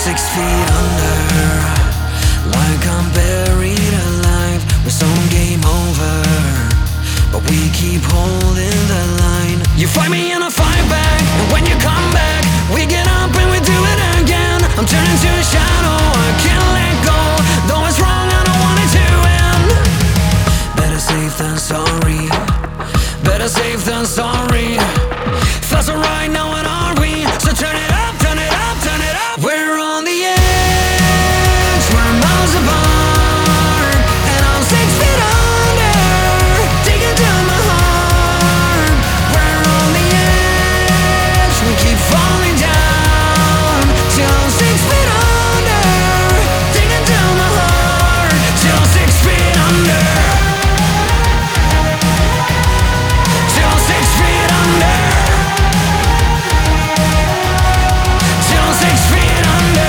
6 feet under, like I'm buried alive with some game over, but we keep holding the line. You fight me and I fight back, and when you come back, we get up and we do it again. I'm turning to a shadow, I can't let go. Though it's wrong, I don't want it to end. Better safe than sorry, better safe than sorry. Feels alright, now what are we? So turn it up, turn it up, turn it up. We're on the edge, we're miles apart, and I'm 6 feet under, digging down my heart. We're on the edge, we keep falling down, till I'm 6 feet under, digging down my heart, till 6 feet under, till 6 feet under, till 6 feet under.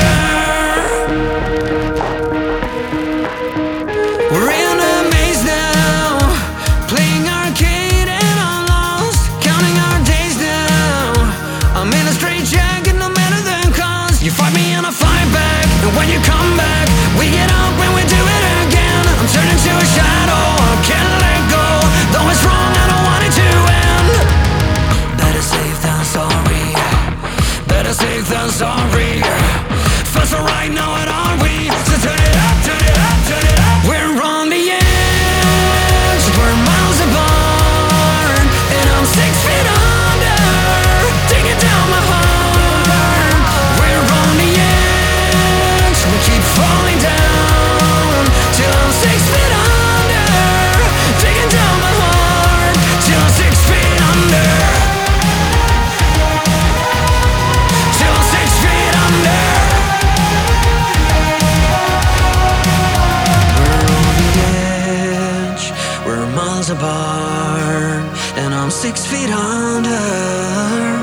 We're in a maze now, playing arcade and I'm lost, counting our days now. I'm in a straitjacket, no matter the cost. You fight me and I fight back, and when you come back, we get up and we do it again. I'm turning to a shadow, I can't let go. Though it's wrong, I don't want it to end. Better safe than sorry, better safe than sorry. Feels alright, now what are we? So turn it up, turn it up, turn it up. We're on the edge, we're miles apart, and I'm 6 feet under, digging down my heart. We're on the edge, we keep falling down, till I'm 6 feet under, digging down my heart, till I'm 6 feet under, till 6 feet under. We're on the edge, we're miles apart, and I'm 6 feet under.